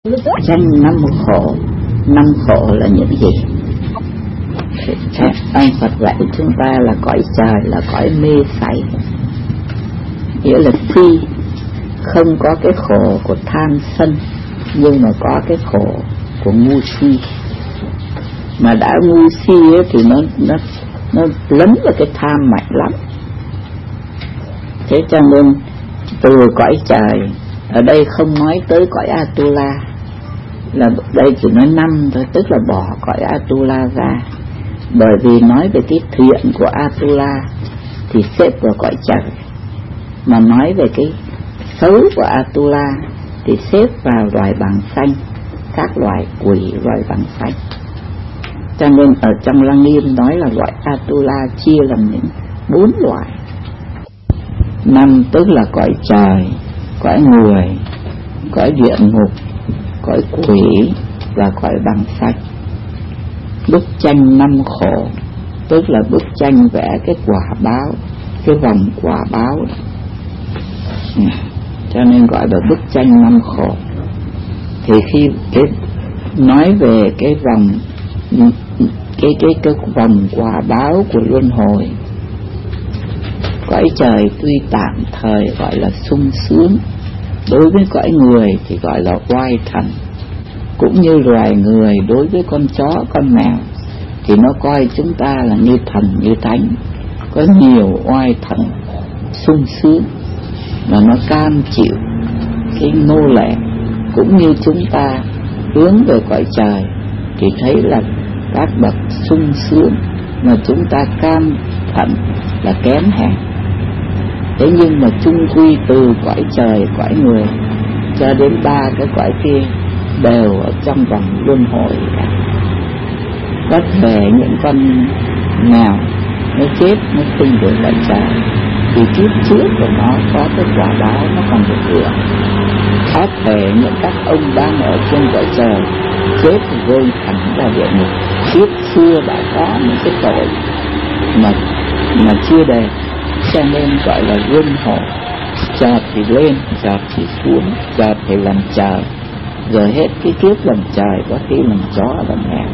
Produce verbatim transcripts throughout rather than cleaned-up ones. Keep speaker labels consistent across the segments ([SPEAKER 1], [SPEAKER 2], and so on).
[SPEAKER 1] Tranh năm khổ. Năm khổ là những gì? Ông Phật dạy chúng ta là cõi trời là cõi mê sảy, nghĩa là phi, không có cái khổ của tham sân, nhưng mà có cái khổ của ngu si. Mà đã ngu si ấy, thì nó nó nó lấn vào cái tham mạnh lắm. Thế cho nên từ cõi trời, ở đây không nói tới cõi Atula, là đây chỉ nói năm thôi, tức là bỏ cõi Atula ra, bởi vì nói về cái thiện của Atula thì xếp vào cõi trời, mà nói về cái xấu của Atula thì xếp vào loài bằng xanh, các loài quỷ loài bằng xanh. Cho nên ở trong Lăng Nghiêm nói là loại Atula chia làm những bốn loại. Năm tức là cõi trời, cõi người, cõi địa ngục, cõi quỷ và cõi bằng xanh. Bức tranh năm khổ tức là bức tranh vẽ cái quả báo, cái vòng quả báo, cho nên gọi là bức tranh năm khổ. Thì khi cái nói về cái vòng cái cái cái vòng quả báo của luân hồi, cõi trời tuy tạm thời gọi là sung sướng, đối với cõi người thì gọi là oai thần. Cũng như loài người đối với con chó, con mèo thì nó coi chúng ta là như thần, như thánh, có nhiều oai thần sung sướng, mà nó cam chịu cái nô lệ. Cũng như chúng ta hướng về cõi trời thì thấy là các bậc sung sướng, mà chúng ta cam thận là kém hèn. Thế nhưng mà chung quy từ cõi trời, cõi người cho đến ba cái cõi kia đều ở trong vòng luân hồi cả. Có thể những con mèo nó chết, nó sinh được cõi trời thì kiếp trước của nó có cái quả báo nó còn được hưởng. Có thể những các ông đang ở trên cõi trời chết thì rơi thẳng vào địa ngục, kiếp xưa đã có những cái tội mà mà chưa đền, cho nên gọi là luân hồi. Chợt thì lên, chợt thì xuống, chợt thì làm trời, rồi hết cái kiếp làm trời có khi làm chó làm mèo.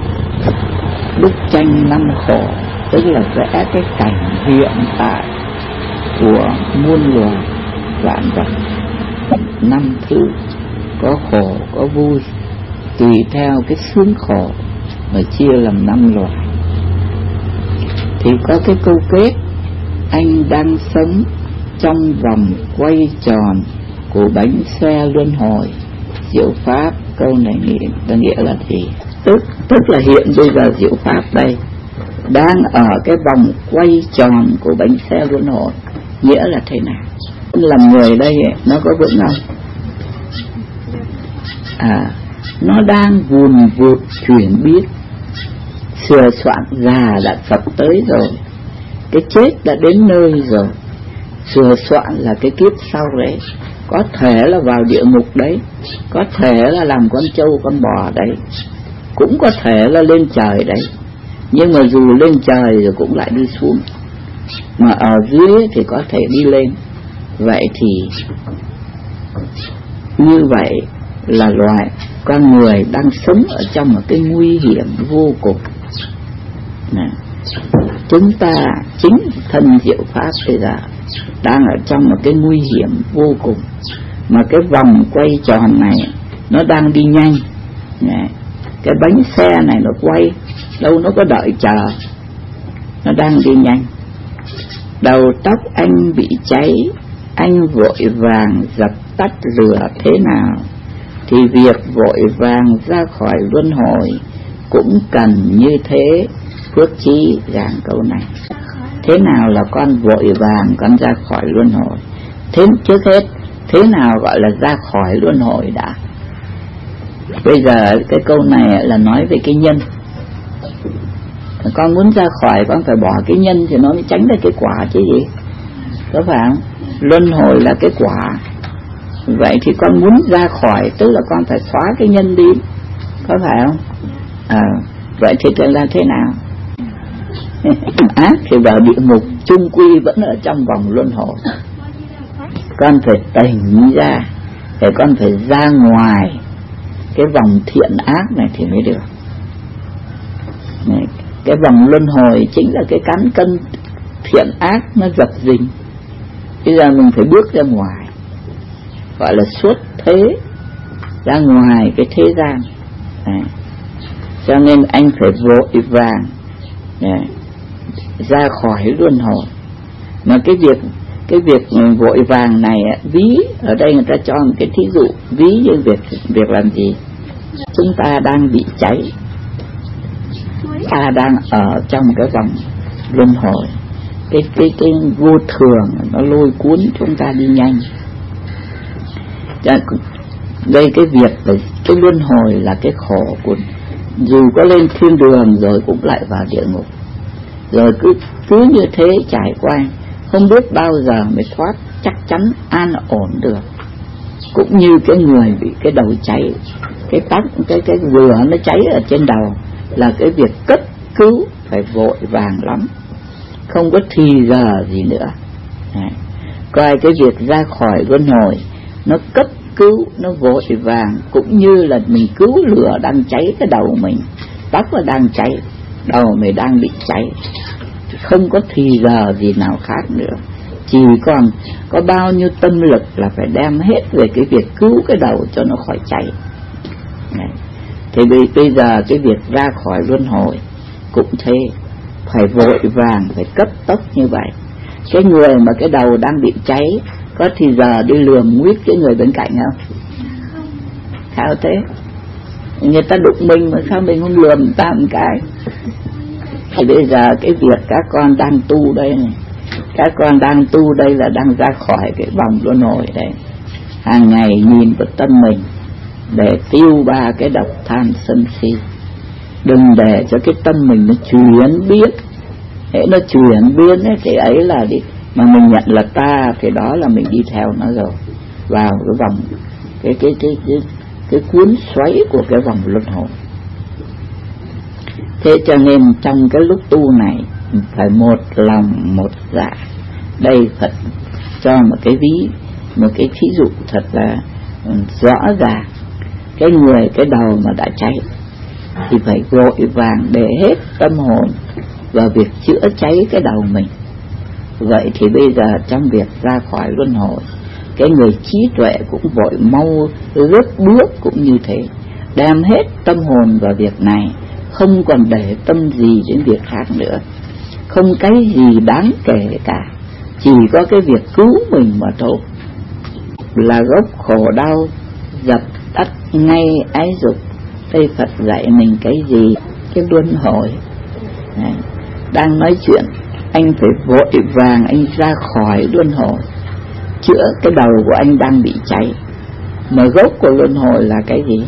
[SPEAKER 1] Bức tranh năm khổ tức là vẽ cái cảnh hiện tại của muôn loài vạn vật. Năm thứ có khổ có vui, tùy theo cái sướng khổ mà chia làm năm loài. Thì có cái câu kết: anh đang sống trong vòng quay tròn của bánh xe luân hồi, diệu pháp. Câu này nghĩa, nghĩa là gì? Tức, tức là hiện bây giờ diệu pháp đây đang ở cái vòng quay tròn của bánh xe luân hồi. Nghĩa là thế nào? Làm người đây ấy, nó có vững không? À, nó đang vùn vụt chuyển biến, sửa soạn. Già đã sắp tới rồi, cái chết đã đến nơi rồi, sửa soạn là cái kiếp sau đấy. Có thể là vào địa ngục đấy, có thể là làm con trâu con bò đấy, cũng có thể là lên trời đấy. Nhưng mà dù lên trời rồi cũng lại đi xuống, mà ở dưới thì có thể đi lên. Vậy thì như vậy là loài con người đang sống ở trong một cái nguy hiểm vô cùng. Này, chúng ta chính thân diệu pháp bây giờ đang ở trong một cái nguy hiểm vô cùng, mà cái vòng quay tròn này nó đang đi nhanh. Này, cái bánh xe này nó quay, đâu nó có đợi chờ, nó đang đi nhanh. Đầu tóc anh bị cháy, anh vội vàng dập tắt lửa thế nào, thì việc vội vàng ra khỏi luân hồi cũng cần như thế. Phước Chí giảng câu này. Thế nào là con vội vàng con ra khỏi luân hồi? Thế trước hết, thế nào gọi là ra khỏi luân hồi đã? Bây giờ cái câu này là nói về cái nhân. Con muốn ra khỏi con phải bỏ cái nhân thì nó mới tránh được cái quả chứ gì, có phải không? Luân hồi là cái quả. Vậy thì con muốn ra khỏi tức là con phải xóa cái nhân đi, có phải không? À, vậy thì tự là thế nào? Ác thì vào địa ngục, chung quy vẫn ở trong vòng luân hồi. Con phải tỉnh ra, để con phải ra ngoài cái vòng thiện ác này thì mới được. Này, cái vòng luân hồi chính là cái cán cân thiện ác nó dập dình. Bây giờ mình phải bước ra ngoài, gọi là xuất thế, ra ngoài cái thế gian. Này, cho nên anh phải vội vàng này, ra khỏi luân hồi. Mà cái việc cái việc vội vàng này, ví ở đây người ta cho một cái thí dụ, ví như việc việc làm gì? Chúng ta đang bị cháy, ta đang ở trong cái vòng luân hồi, cái cái cái vô thường nó lôi cuốn chúng ta đi nhanh. Đây cái việc cái luân hồi là cái khổ của, dù có lên thiên đường rồi cũng lại vào địa ngục, rồi cứ cứ như thế trải qua, không biết bao giờ mới thoát chắc chắn an ổn được. Cũng như cái người bị cái đầu cháy, cái tóc cái cái vừa nó cháy ở trên đầu, là cái việc cấp cứu phải vội vàng lắm, không có thì giờ gì nữa. Này, coi cái việc ra khỏi luân hồi nó cấp cứu, nó vội vàng, cũng như là mình cứu lửa đang cháy cái đầu mình, tóc là đang cháy, đầu mình đang bị cháy, không có thì giờ gì nào khác nữa. Chỉ còn có bao nhiêu tâm lực là phải đem hết về cái việc cứu cái đầu cho nó khỏi cháy. Này, thì bây giờ cái việc ra khỏi luân hồi cũng thế, phải vội vàng, phải cấp tốc như vậy. Cái người mà cái đầu đang bị cháy có thì giờ đi lườm nguyết cái người bên cạnh không? Sao thế? Người ta đụng mình mà sao mình không lườm người ta một cái? Thì bây giờ cái việc các con đang tu đây này, các con đang tu đây là đang ra khỏi cái vòng luân hồi đây. Hàng ngày nhìn vào tâm mình để tiêu ba cái độc tham sân si. Đừng để cho cái tâm mình nó chuyển biến. Hễ nó chuyển biến ấy, thì ấy là đi, mà mình nhận là ta thì đó là mình đi theo nó rồi, vào cái vòng cái cái cái cái cái cuốn xoáy của cái vòng luân hồi. Thế cho nên trong cái lúc tu này phải một lòng một dạ. Đây Phật cho một cái ví, một cái thí dụ thật là rõ ràng. Cái người cái đầu mà đã cháy thì phải vội vàng để hết tâm hồn vào việc chữa cháy cái đầu mình. Vậy thì bây giờ trong việc ra khỏi luân hồi, cái người trí tuệ cũng vội mau lướt bước cũng như thế, đem hết tâm hồn vào việc này, không còn để tâm gì đến việc khác nữa, không cái gì đáng kể cả, chỉ có cái việc cứu mình mà thôi. Là gốc khổ đau, dập tắt ngay ái dục. Đây Phật dạy mình cái gì? Cái luân hồi. Này, đang nói chuyện, anh phải vội vàng anh ra khỏi luân hồi, chữa cái đầu của anh đang bị cháy. Mà gốc của luân hồi là cái gì?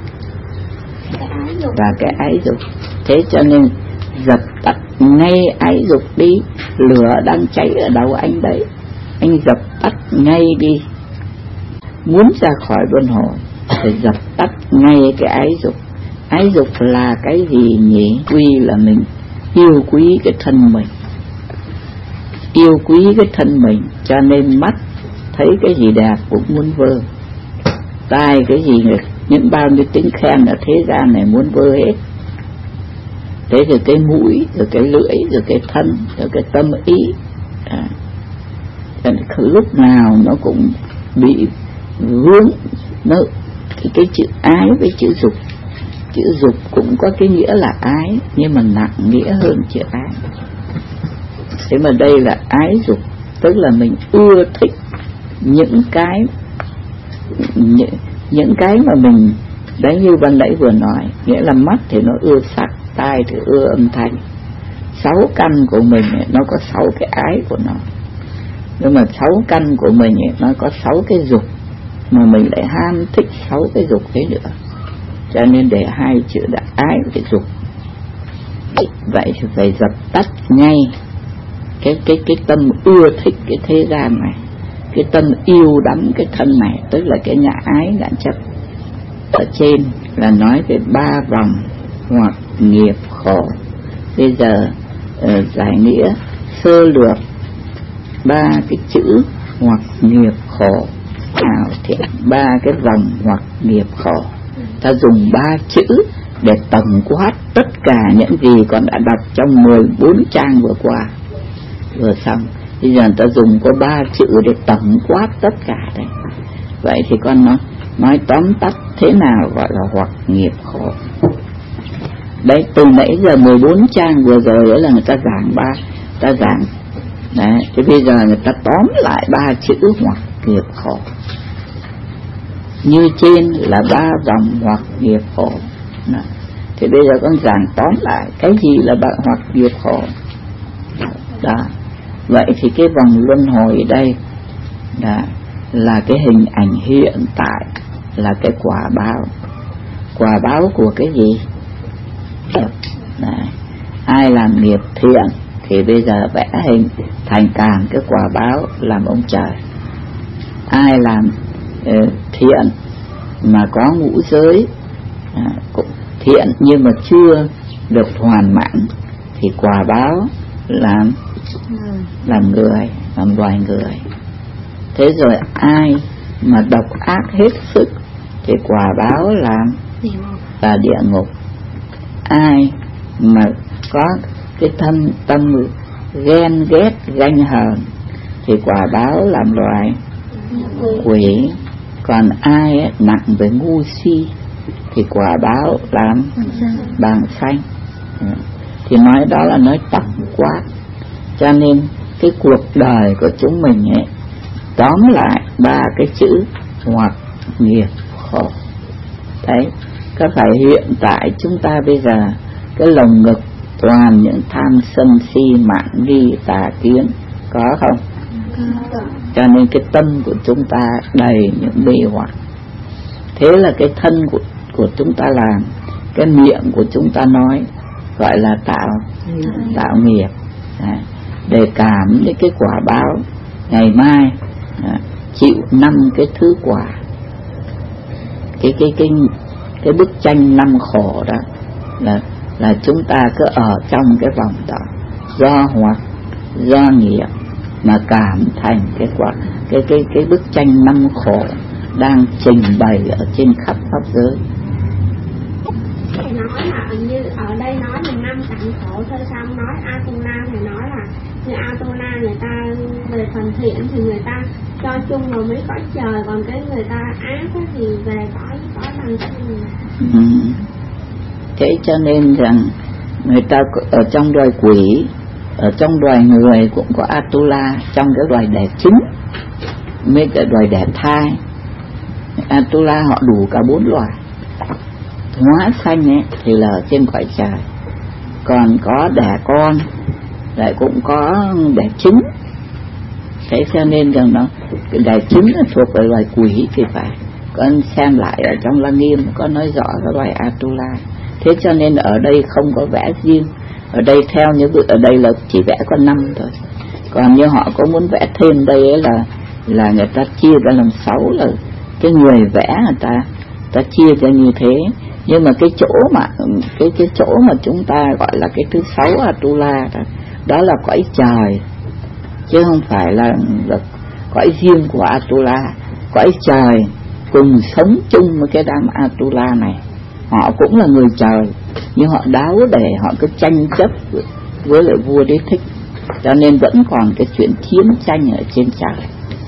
[SPEAKER 1] Là cái ái dục. Thế cho nên dập tắt ngay ái dục đi. Lửa đang cháy ở đầu anh đấy, anh dập tắt ngay đi. Muốn ra khỏi luân hồi phải dập tắt ngay cái ái dục. Ái dục là cái gì nhỉ? Quy là mình yêu quý cái thân mình, yêu quý cái thân mình, cho nên mắt thấy cái gì đẹp cũng muốn vơ, tai cái gì những bao nhiêu tiếng khen ở thế gian này muốn vơ hết. Thế rồi cái mũi, rồi cái lưỡi, rồi cái thân, rồi cái tâm ý, à, lúc nào nó cũng bị vướng. Nó cái, cái chữ ái với chữ dục, chữ dục cũng có cái nghĩa là ái, nhưng mà nặng nghĩa hơn chữ ái. Thế mà đây là ái dục, tức là mình ưa thích những cái những, những cái mà mình đấy, như ban nãy vừa nói, nghĩa là mắt thì nó ưa sắc, tai thì ưa âm thanh. Sáu căn của mình ấy, nó có sáu cái ái của nó, nhưng mà sáu căn của mình ấy, nó có sáu cái dục, mà mình lại ham thích sáu cái dục đấy nữa, cho nên để hai chữ là ái và cái dục. Vậy thì phải dập tắt ngay cái cái cái tâm ưa thích cái thế gian này, cái tâm yêu đắm cái thân này, tức là cái ngã ái ngã chấp. Ở trên là nói về ba vòng hoặc nghiệp khổ. Bây giờ uh, giải nghĩa sơ lược ba cái chữ hoặc nghiệp khổ nào thì ba cái vòng hoặc nghiệp khổ ta dùng ba chữ để tổng quát tất cả những gì con đã đọc trong mười bốn trang vừa qua vừa xong. Bây giờ ta dùng có ba chữ để tổng quát tất cả đấy. Vậy thì con nói, nói tóm tắt thế nào gọi là hoặc nghiệp khổ. Đấy, từ nãy giờ mười bốn trang vừa rồi đó là người ta giảng ba, ta giảng đấy, thì bây giờ người ta tóm lại ba chữ hoặc nghiệp khổ. Như trên là ba dòng hoặc nghiệp khổ. Đó. Thì bây giờ con giảng tóm lại cái gì là ba hoặc nghiệp khổ. Đó. Vậy thì cái vòng luân hồi đây đó, là cái hình ảnh hiện tại, là cái quả báo. Quả báo của cái gì? Đấy. Ai làm nghiệp thiện thì bây giờ vẽ hình thành càng cái quả báo làm ông trời. Ai làm uh, thiện mà có ngũ giới à, cũng thiện nhưng mà chưa được hoàn mãn thì quả báo làm làm người, làm loài người. Thế rồi ai mà độc ác hết sức thì quả báo làm là địa ngục. Ai mà có cái thân tâm ghen ghét ganh hờn thì quả báo làm loài quỷ. Còn ai ấy, nặng về ngu si thì quả báo làm bàng xanh. Thì nói đó là nói tổng quát. Cho nên cái cuộc đời của chúng mình ấy tóm lại ba cái chữ hoặc nghiệp khổ. Đấy, có phải hiện tại chúng ta bây giờ cái lồng ngực toàn những tham sân si mạn nghi tà kiến, có không? Cho nên cái tâm của chúng ta đầy những mê hoặc. Thế là cái thân của, của chúng ta làm, cái miệng của chúng ta nói gọi là tạo tạo nghiệp. À, để cảm đến cái quả báo ngày mai à, chịu năm cái thứ quả. Cái cái cái cái bức tranh năm khổ đó là là chúng ta cứ ở trong cái vòng đó, do hoặc do nghiệp mà cảm thành cái quả cái cái cái bức tranh năm khổ đang trình bày ở trên khắp pháp giới.
[SPEAKER 2] Thầy nói là như ở đây nói là năm cảnh khổ thôi, xong nói Atula thì nói là người Atula người ta về phần thiện thì người ta cho chung vào mấy cõi trời, còn cái người ta ác thì về cõi cõi đằng kia.
[SPEAKER 1] Ừ. Thế cho nên rằng người ta ở trong loài quỷ, ở trong loài người cũng có Atula, trong cái loài đẻ trứng mấy cái loài đẻ thai Atula họ đủ cả bốn loài. Hóa sanh ấy thì là ở trên cõi trời, còn có đẻ con lại cũng có đẻ trứng. Thế cho nên rằng nó cái đẻ trứng là thuộc về loài quỷ thì phải. Con xem lại ở trong Lăng Nghiêm có nói rõ cái loài Atula. Thế cho nên ở đây không có vẽ riêng. Ở đây theo như ở đây là chỉ vẽ có năm thôi. Còn như họ có muốn vẽ thêm đây ấy là là người ta chia ra làm sáu, là cái người vẽ người ta ta chia ra như thế. Nhưng mà cái chỗ mà cái cái chỗ mà chúng ta gọi là cái thứ sáu Atula đó, đó là cõi trời chứ không phải là, là cõi riêng của Atula. Cõi trời cùng sống chung với cái đám Atula này. Họ cũng là người trời nhưng họ đáo để họ cứ tranh chấp với lại vua Đế Thích, cho nên vẫn còn cái chuyện chiến tranh ở trên trời.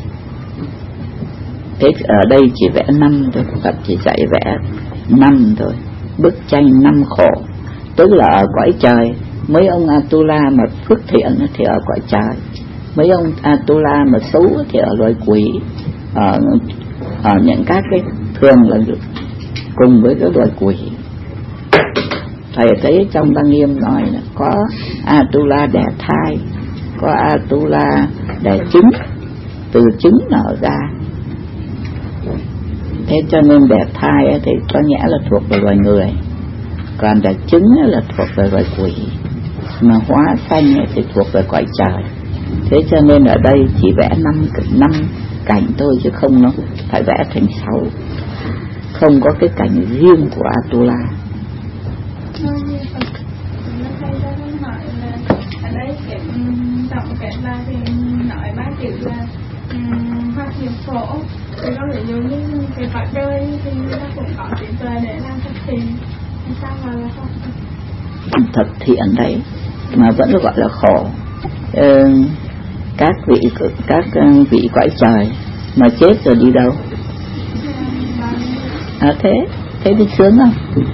[SPEAKER 1] Thế ở đây chỉ vẽ năm thôi, Phật chỉ dạy vẽ năm thôi, bức tranh năm khổ. Tức là ở cõi trời mấy ông Atula mà phước thiện thì ở cõi trời, mấy ông Atula mà xấu thì ở loài quỷ, ở, ở những các cái thường là cùng với cái loài quỷ. Thầy thấy trong Lăng Nghiêm nói là có Atula đẻ thai, có Atula đẻ trứng, từ trứng nở ra. Thế cho nên đẻ thai ấy thì có nghĩa là thuộc về loài người, còn đẻ trứng là thuộc về loài quỷ, mà hóa sanh thì thuộc về cõi trời. Thế cho nên ở đây chỉ vẽ năm năm cảnh thôi chứ không nó phải vẽ thành sáu, không có cái cảnh riêng của Atula.
[SPEAKER 3] Ở đây cái tổng kết là thì nói ba chữ là hoặc nghiệp khổ,
[SPEAKER 2] thì con nghĩ giống như cái cõi đời thì nó cũng có trí tuệ để làm thực thiện, sao mà là không
[SPEAKER 1] thực thiện đấy mà vẫn gọi là khổ. Ừ, các vị các vị cõi trời mà chết rồi đi đâu? À thế thế thì sướng không?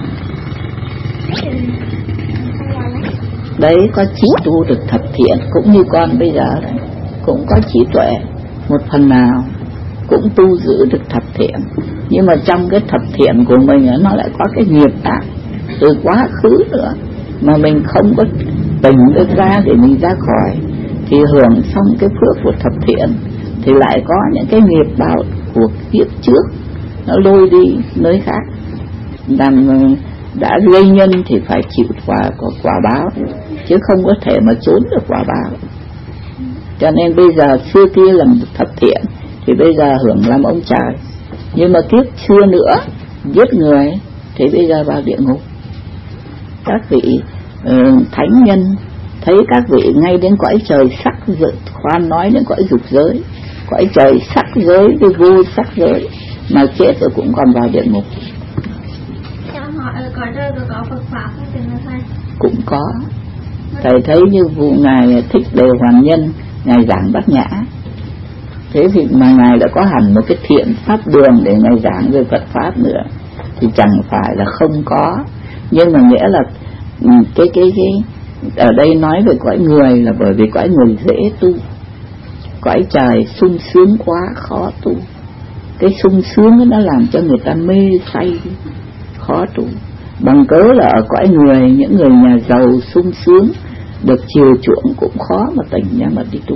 [SPEAKER 1] Đấy có trí tu được thập thiện cũng như con bây giờ đấy, cũng có trí tuệ một phần nào, cũng tu giữ được thập thiện, nhưng mà trong cái thập thiện của mình nó lại có cái nghiệp ác từ quá khứ nữa mà mình không có tỉnh được ra để mình ra khỏi, thì hưởng xong cái phước của thập thiện thì lại có những cái nghiệp báo của kiếp trước nó lôi đi nơi khác. Làm đã gây nhân thì phải chịu quả của quả báo, chứ không có thể mà trốn được quả báo. Cho nên bây giờ xưa kia làm thập thiện thì bây giờ hưởng làm ông trời, nhưng mà kiếp xưa nữa giết người thì bây giờ vào địa ngục. Các vị uh, thánh nhân thấy các vị ngay đến cõi trời sắc giới, khoan nói đến cõi dục giới, cõi trời sắc giới với vô sắc giới mà chết rồi cũng còn vào địa ngục.
[SPEAKER 2] Hỏi cõi đời có Phật pháp không thầy?
[SPEAKER 1] Cũng có. Thầy thấy như vụ ngài Thích Đề Hoàn Nhân, ngài giảng Bát Nhã, thế thì mà ngài đã có hẳn một cái thiện pháp đường để ngài giảng về Phật pháp nữa, thì chẳng phải là không có, nhưng mà nghĩa là cái cái cái ở đây nói về cõi người là bởi vì cõi người dễ tu, cõi trời sung sướng quá khó tu. Cái sung sướng nó làm cho người ta mê say, khó tu. Bằng cớ là ở cõi người, những người nhà giàu sung sướng được chiều chuộng cũng khó mà tỉnh ra mà đi tu.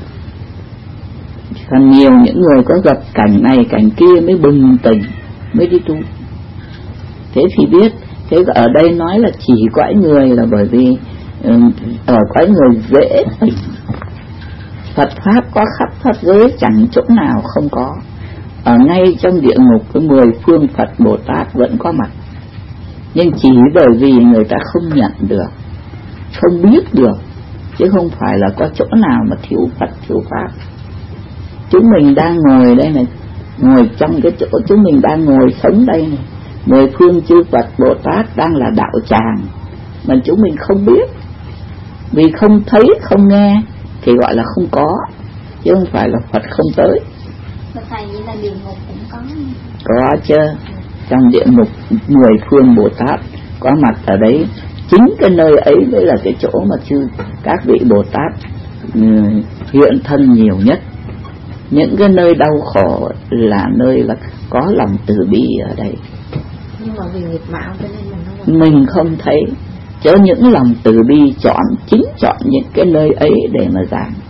[SPEAKER 1] Còn nhiều những người có gặp cảnh này cảnh kia mới bừng tỉnh, mới đi tu. Thế thì biết, thế ở đây nói là chỉ cõi người là bởi vì ở cõi người dễ tỉnh. Phật pháp có khắp pháp giới, chẳng chỗ nào không có. Ở ngay trong địa ngục cái mười phương Phật Bồ Tát vẫn có mặt, nhưng chỉ bởi vì người ta không nhận được, không biết được, chứ không phải là có chỗ nào mà thiếu Phật thiếu pháp. Chúng mình đang ngồi đây này, ngồi trong cái chỗ chúng mình đang ngồi sống đây này, mười phương chư Phật Bồ Tát đang là đạo tràng mà chúng mình không biết, vì không thấy không nghe thì gọi là không có, chứ không phải là Phật không tới.
[SPEAKER 2] Thầy vậy là địa ngục cũng có.
[SPEAKER 1] Có chứ, trong địa ngục mười phương Bồ Tát có mặt ở đấy. Chính cái nơi ấy mới là cái chỗ mà chư các vị Bồ Tát uh, hiện thân nhiều nhất. Những cái nơi đau khổ là nơi là có lòng từ bi ở đây.
[SPEAKER 2] Nhưng mà vì nghiệp mạo cho nên mình không,
[SPEAKER 1] mình không thấy, chứ những lòng từ bi chọn chính chọn những cái nơi ấy để mà giảng.